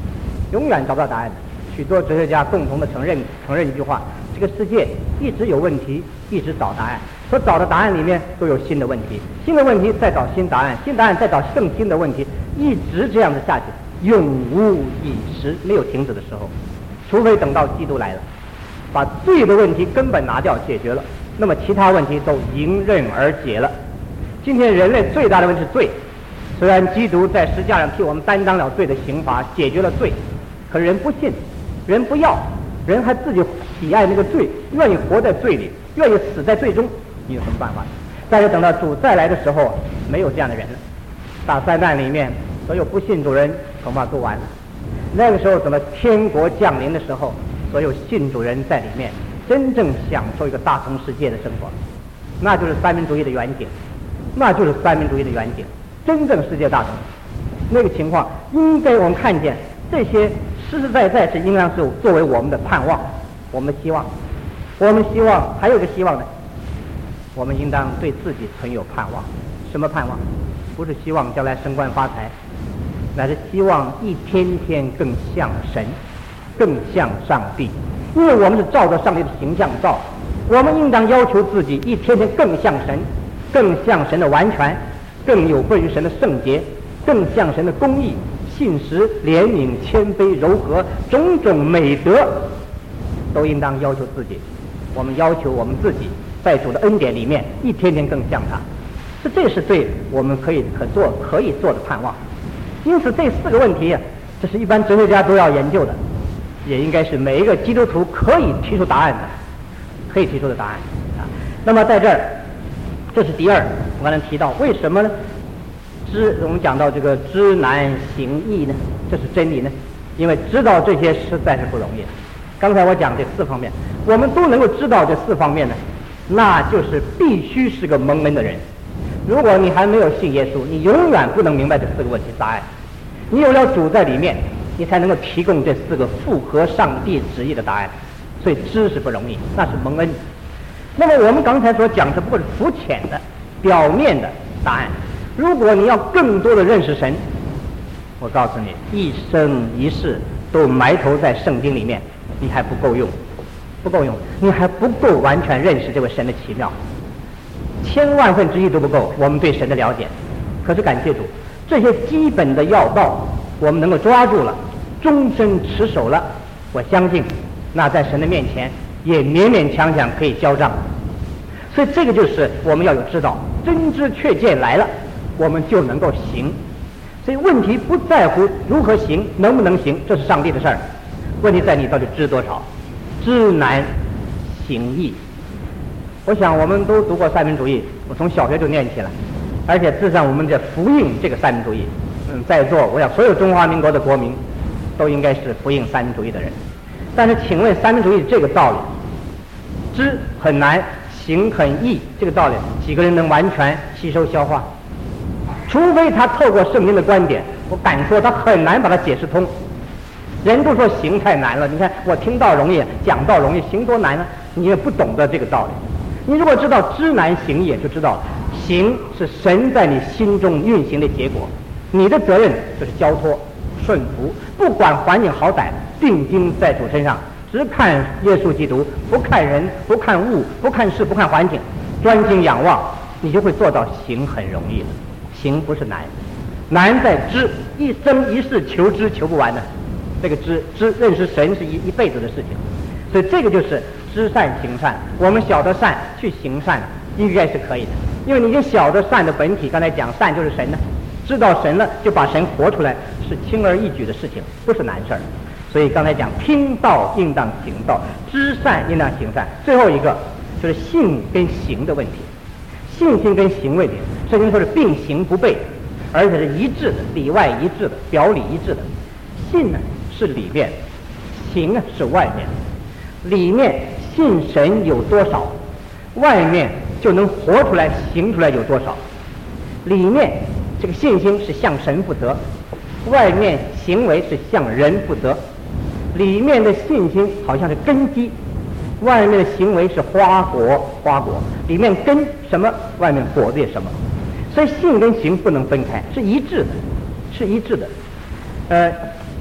永远找不到答案的。许多哲学家共同的承认承认一句话：这个世界一直有问题，一直找答案，所找的答案里面都有新的问题，新的问题再找新答案，新答案再找更新的问题，一直这样子下去，永无已时，没有停止的时候。除非等到基督来了，把罪的问题根本拿掉解决了，那么其他问题都迎刃而解了。今天人类最大的问题是罪，虽然基督在十字架上替我们担当了罪的刑罚，解决了罪，可人不信，人不要，人还自己喜爱那个罪，愿意活在罪里，愿意死在罪中，你有什么办法？但是等到主再来的时候，没有这样的人了。大灾难里面所有不信主人恐怕都完了。那个时候等到天国降临的时候，所有信主人在里面真正享受一个大同世界的生活，那就是三民主义的远景，那就是三民主义的远景，真正世界大同。那个情况应该我们看见，这些实实在在是应当是作为我们的盼望，我们的希望。我们希望还有一个希望呢，我们应当对自己存有盼望。什么盼望？不是希望将来升官发财，乃是希望一天天更像神，更像上帝。因为我们是照着上帝的形象造，我们应当要求自己一天天更像神，更像神的完全，更有份于神的圣洁，更像神的公义、信实、怜悯、谦卑、柔和，种种美德都应当要求自己。我们要求我们自己在主的恩典里面一天天更像他，这这是对我们可以可做可以做的盼望。因此这四个问题啊，这是一般哲学家都要研究的，也应该是每一个基督徒可以提出答案的，可以提出的答案啊。那么在这儿，这是第二，我刚才提到为什么呢？知我们讲到这个知难行易呢，这是真理呢？因为知道这些实在是不容易的。刚才我讲这四方面，我们都能够知道这四方面呢，那就是必须是个蒙恩的人。如果你还没有信耶稣，你永远不能明白这四个问题答案。你有了主在里面，你才能够提供这四个符合上帝旨意的答案。所以知识不容易，那是蒙恩。那么我们刚才所讲的不过是肤浅的、表面的答案。如果你要更多的认识神，我告诉你，一生一世都埋头在圣经里面，你还不够用，不够用，你还不够完全认识这位神的奇妙，千万分之一都不够。我们对神的了解，可是感谢主，这些基本的要道我们能够抓住了，终身持守了，我相信那在神的面前也勉勉强强可以交账。所以这个就是我们要有知道，真知确见来了，我们就能够行。所以问题不在乎如何行，能不能行，这是上帝的事儿。问题在你到底知多少，知难行易。我想我们都读过三民主义，我从小学就念起来，而且至少我们在服膺这个三民主义。嗯，在座我想所有中华民国的国民都应该是服膺三民主义的人。但是请问三民主义这个道理，知很难，行很易，这个道理几个人能完全吸收消化？除非他透过圣经的观点，我敢说他很难把它解释通。人都说行太难了，你看我听道容易，讲道容易，行多难呢？你也不懂得这个道理。你如果知道知难行易，就知道行是神在你心中运行的结果，你的责任就是交托顺服，不管环境好歹，定睛在主身上，只看耶稣基督，不看人，不看物，不看事，不看环境，专心仰望，你就会做到行很容易了。行不是难，难在知，一生一世求知求不完的。这个知知认识神是一一辈子的事情，所以这个就是知善行善。我们晓得善去行善，应该是可以的，因为你已经晓得善的本体。刚才讲善就是神呢，知道神了就把神活出来，是轻而易举的事情，不是难事儿。所以刚才讲听道应当行道，知善应当行善。最后一个就是信跟行的问题，信心跟行为的，圣经说是并行不悖，而且是一致的，里外一致的，表里一致的。信呢是里面，行呢是外面。里面信神有多少，外面就能活出来行出来有多少。里面这个信心是向神负责，外面行为是向人负责。里面的信心好像是根基，外面的行为是花果，花果里面根什么，外面果子也什么。所以信跟行不能分开，是一致的，是一致的。呃，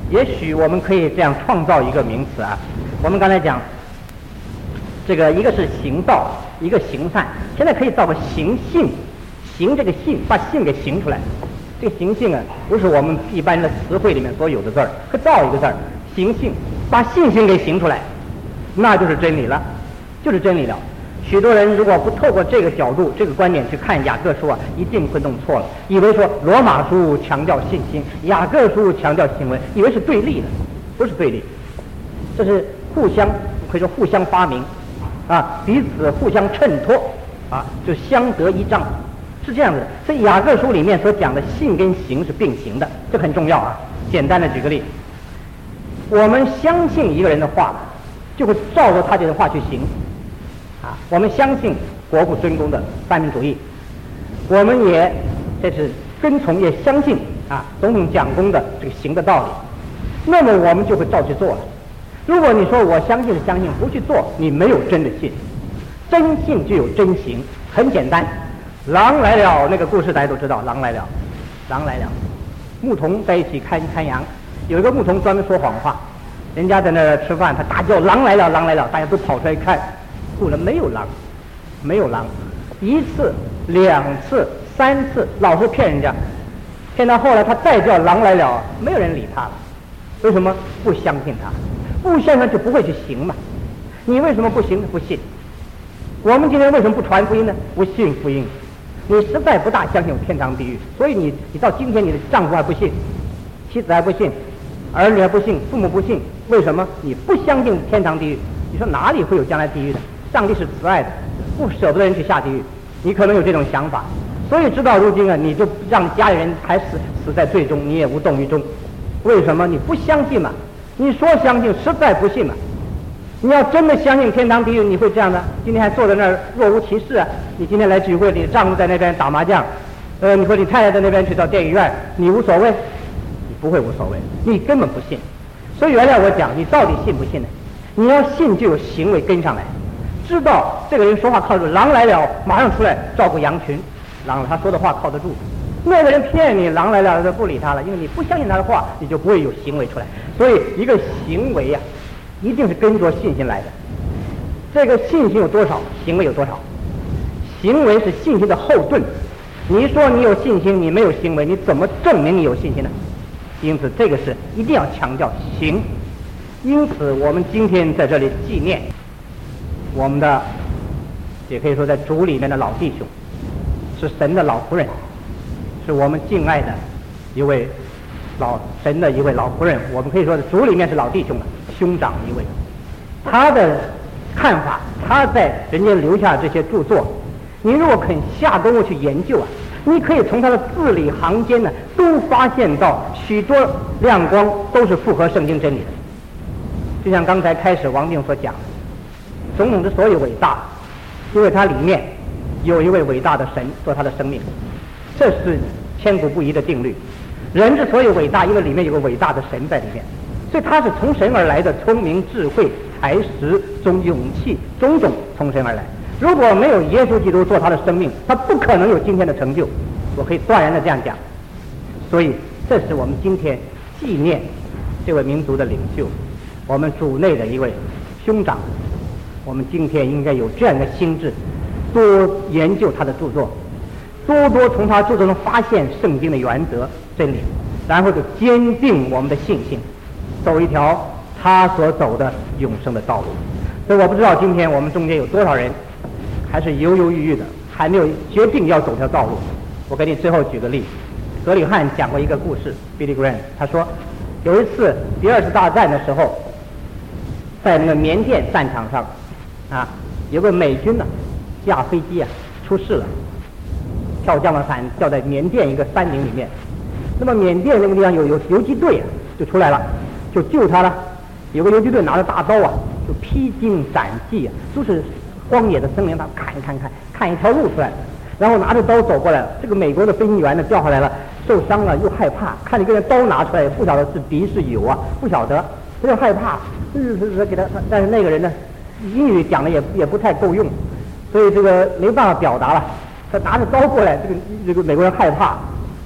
也许我们可以这样创造一个名词啊。我们刚才讲，这个一个是行道，一个行善，现在可以造个行信，行这个信，把信给行出来。这个行信啊，不是我们一般的词汇里面所有的字儿，可造一个字儿，行信，把信心给行出来，那就是真理了，就是真理了。许多人如果不透过这个角度、这个观点去看雅各书啊，一定会弄错了，以为说罗马书强调信心，雅各书强调行为，以为是对立的，不是对立，这是互相可以说互相发明啊，彼此互相衬托啊，就相得益彰，是这样子的。所以雅各书里面所讲的信跟行是并行的，这很重要啊。简单的举个例，我们相信一个人的话，就会照着他这个话去行。啊，我们相信国父孙公的三民主义，我们也这是跟从，也相信啊总统蒋公的这个行的道理，那么我们就会照去做了。如果你说我相信是相信，不去做，你没有真的信。真信就有真行，很简单。狼来了，那个故事大家都知道，狼来了，狼来了，牧童在一起看看羊，有一个牧童专门说谎话，人家在那儿吃饭，他大叫狼来了，狼来了，大家都跑出来看。果然没有狼，没有狼，一次、两次、三次，老是骗人家，骗到后来他再叫狼来了，没有人理他了。为什么？不相信他，不相信就不会去行嘛。你为什么不行？不信。我们今天为什么不传福音呢？不信福音。你实在不大相信有天堂地狱，所以你你到今天你的丈夫还不信，妻子还不信，儿女还不信，父母不信，为什么？你不相信天堂地狱。你说哪里会有将来地狱的？上帝是慈爱的，不舍不得人去下地狱，你可能有这种想法，所以直到如今啊，你就让家里人还死死在罪中，你也无动于衷。为什么？你不相信嘛？你说相信，实在不信嘛？你要真的相信天堂地狱，你会这样的？今天还坐在那儿若无其事啊？你今天来聚会，你丈夫在那边打麻将，呃，你和你太太在那边去到电影院，你无所谓？你不会无所谓，你根本不信。所以原来我讲，你到底信不信呢？你要信，就有行为跟上来。知道这个人说话靠得住，狼来了马上出来照顾羊群，狼他说的话靠得住。那个人骗你，狼来了就不理他了，因为你不相信他的话，你就不会有行为出来。所以一个行为呀、啊，一定是跟着信心来的。这个信心有多少，行为有多少。行为是信心的后盾。你说你有信心，你没有行为，你怎么证明你有信心呢？因此这个是一定要强调行。因此我们今天在这里纪念我们的，也可以说在主里面的老弟兄，是神的老仆人，是我们敬爱的一位老神的一位老仆人，我们可以说主里面是老弟兄了，兄长一位。他的看法，他在人间留下这些著作，你如果肯下功夫去研究啊，你可以从他的字里行间呢，都发现到许多亮光都是符合圣经真理的。就像刚才开始王定所讲的，总统之所以伟大，因为它里面有一位伟大的神做他的生命，这是千古不移的定律。人之所以伟大，因为里面有个伟大的神在里面，所以他是从神而来的，聪明、智慧、才识、种勇气，种种从神而来。如果没有耶稣基督做他的生命，他不可能有今天的成就，我可以断然的这样讲。所以这是我们今天纪念这位民族的领袖，我们主内的一位兄长。我们今天应该有这样的心智，多研究他的著作，多多从他著作中发现圣经的原则真理，然后就坚定我们的信心，走一条他所走的永生的道路。所以我不知道今天我们中间有多少人还是犹犹豫豫的，还没有决定要走条道路。我给你最后举个例，格里汉讲过一个故事 Billy Graham， 他说有一次第二次大战的时候，在那个缅甸战场上啊，有个美军呢、啊、驾飞机啊出事了，跳降落伞掉在缅甸一个山林里面。那么缅甸那个地方有有游击队啊，就出来了，就救他了。有个游击队拿着大刀啊，就披荆斩棘啊，都是荒野的森林，他砍砍砍砍一条路出来，然后拿着刀走过来了。这个美国的飞行员呢掉下来了，受伤了又害怕，看一个人刀拿出来，不晓得是敌是友啊，不晓得，他就害怕，是是是给他，但是那个人呢？英语讲的也也不太够用，所以这个没办法表达了。他拿着刀过来，这个这个美国人害怕，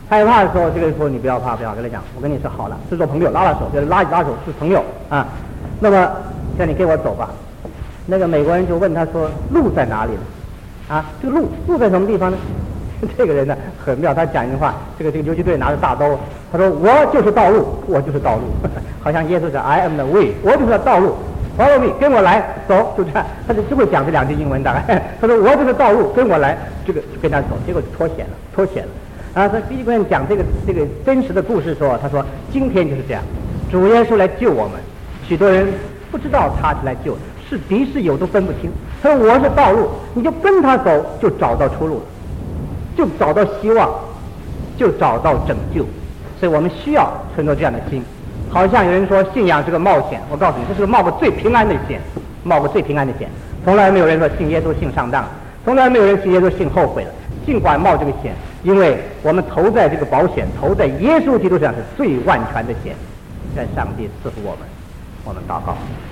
害怕的时候，这个人说你不要怕，不要跟他讲，我跟你是好了，是做朋友，拉拉手，就是拉一拉手是朋友啊。那么现在你跟我走吧。那个美国人就问他说路在哪里呢？啊，这个路路在什么地方呢？这个人呢很妙，他讲一句话，这个这个游击队拿着大刀，他说我就是道路，我就是道路，好像耶稣说 I am the way， 我就是道路 ，follow me， 跟我来，走，就这样，他就就会讲这两句英文大概，他说我就是道路，跟我来，这个就跟他走，结果脱险了，脱险了。啊，他第一个人讲这个这个真实的故事说，他说今天就是这样，主耶稣来救我们，许多人不知道他是来救的。是敌是友都分不清，他说我是道路，你就跟他走，就找到出路了，就找到希望，就找到拯救。所以我们需要存着这样的心。好像有人说信仰是个冒险，我告诉你，这是个冒个最平安的险，冒个最平安的险。从来没有人说信耶稣信上当，从来没有人信耶稣信后悔了。尽管冒这个险，因为我们投在这个保险，投在耶稣基督上是最万全的险。愿上帝赐福我们，我们祷告。